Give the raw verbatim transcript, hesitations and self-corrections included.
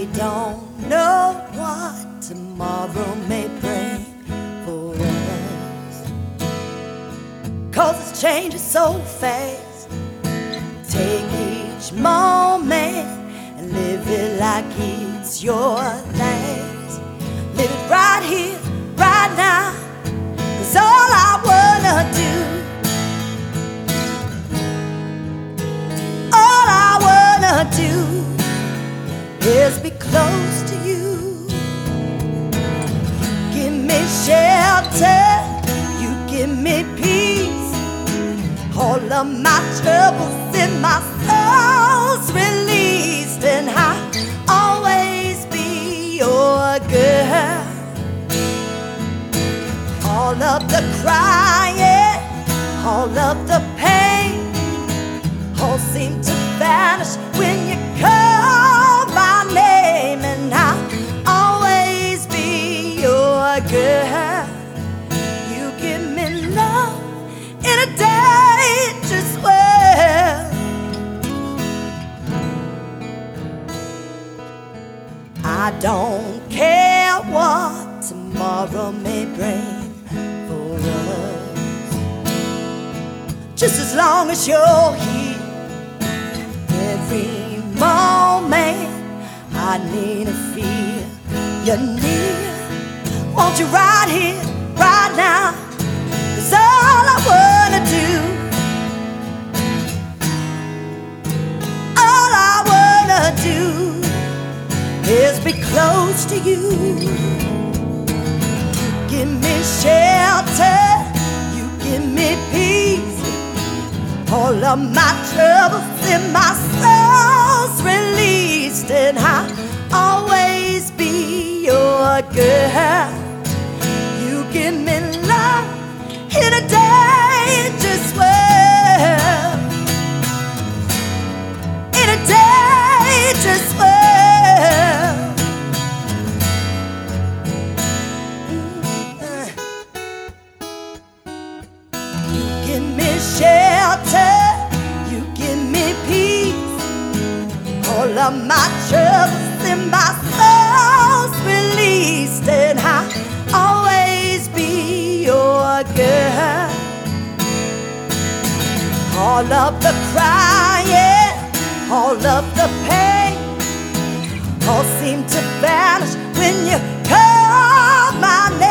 We don't know what tomorrow may bring for us, 'cause it's changing so fast. Take each moment and live it like it's your last. Live it right here, right now, 'cause all I wanna do, all I wanna do is be close to you. Give me shelter, you give me peace. All of my troubles in my soul's released, and I'll always be your girl. All of the crying, all of the pain, all seem to vanish when you call my name, and I'll always be your girl. You give me love in a dangerous world. I don't care what tomorrow may bring for us, just as long as you're here. Every moment I need to feel you near. Want you right here, right now, 'cause all I wanna do, all I wanna do is be close to you. Give me shelter, you give me peace. All of my troubles in my soul's released, and I'll always be your girl. You give me love in a dangerous world, in a dangerous world. Mm-hmm. You give me shelter, you give me peace. All of my troubles in my soul's released, and I'll always be your girl. All of the crying, all of the pain, all seem to vanish when you call my name.